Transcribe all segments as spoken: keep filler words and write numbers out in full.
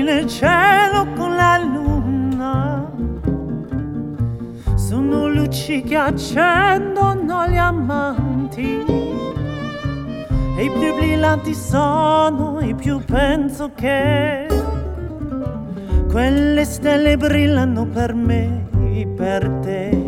stelle nel cielo con la luna. Sono luci che accendono gli amanti, e i più brillanti sono, e più penso che quelle stelle brillano per me e per te.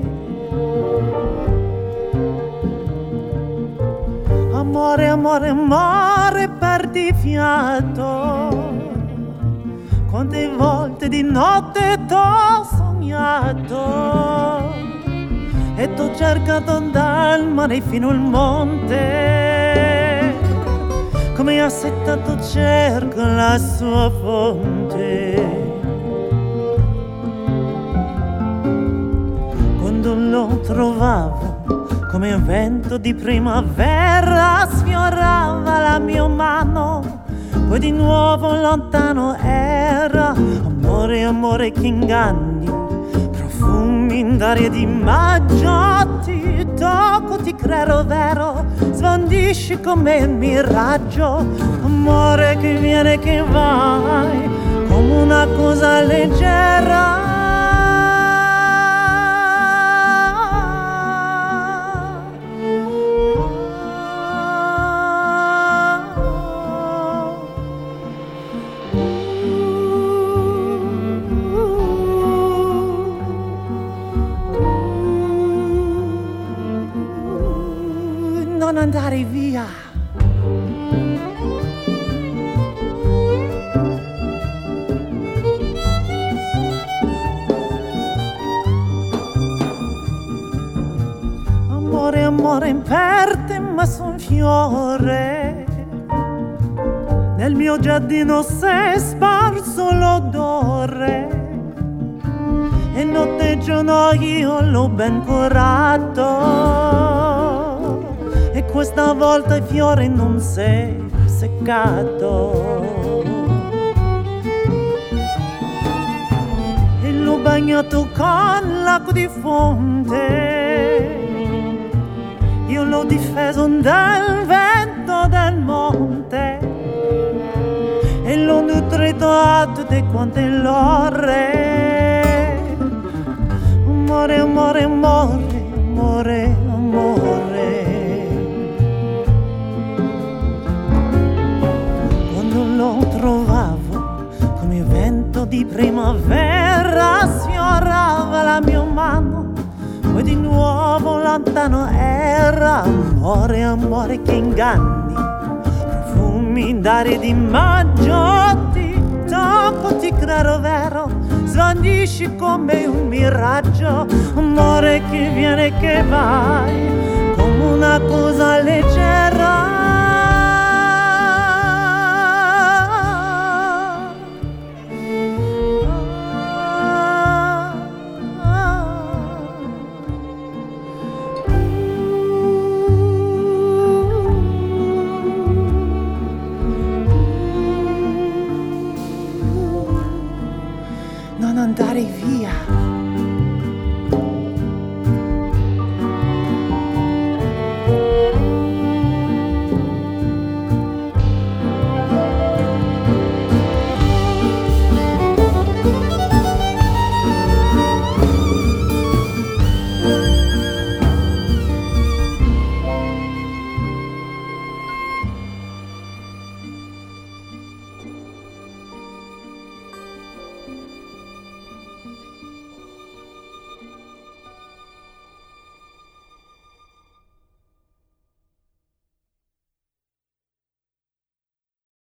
Amore, amore, amore, perdi fiato. Quante volte di notte t'ho sognato e t'ho cercato dal mare fino al monte, come assettato cerco la sua fonte. Quando lo trovavo, come un vento di primavera, sfiorava la mia mano, poi di nuovo lontano era. Amore, amore, che inganni, profumi d'aria di maggio. Ti tocco, ti credo vero, sbandisci come un miraggio. Amore che viene, che vai, come una cosa leggera. Non andare via. Amore, amore, per te ma son fiore. Nel mio giardino s'è sparso l'odore, e notte e giorno io l'ho ben curato, e questa volta il fiore non s'è seccato. E l'ho bagnato con l'acqua di fonte, io l'ho difeso dal vento del monte, e l'ho nutrito a tutte quante l'ore. Amore, amore, amore, amore, amore. Lo trovavo come un vento di primavera, sfiorava la mia mano, poi di nuovo lontano era. Amore, amore, che inganni, profumi d'aria di maggio. Ti tocco, ti credo vero, svanisci come un miraggio. Amore che viene, che vai, come una cosa leggera.